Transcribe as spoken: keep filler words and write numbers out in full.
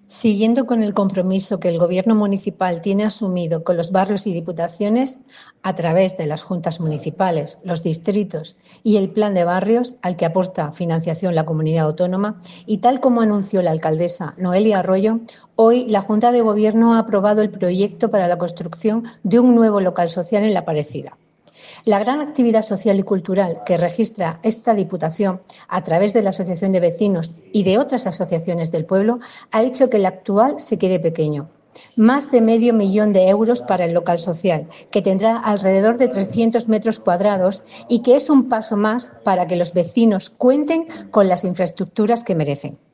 Siguiendo con el compromiso que el Gobierno municipal tiene asumido con los barrios y diputaciones, a través de las juntas municipales, los distritos y el plan de barrios al que aporta financiación la comunidad autónoma, y tal como anunció la alcaldesa Noelia Arroyo, hoy la Junta de Gobierno ha aprobado el proyecto para la construcción de un nuevo local social en La Parecida. La gran actividad social y cultural que registra esta Diputación a través de la Asociación de Vecinos y de otras asociaciones del pueblo ha hecho que el actual se quede pequeño. Más de medio millón de euros para el local social, que tendrá alrededor de trescientos metros cuadrados y que es un paso más para que los vecinos cuenten con las infraestructuras que merecen.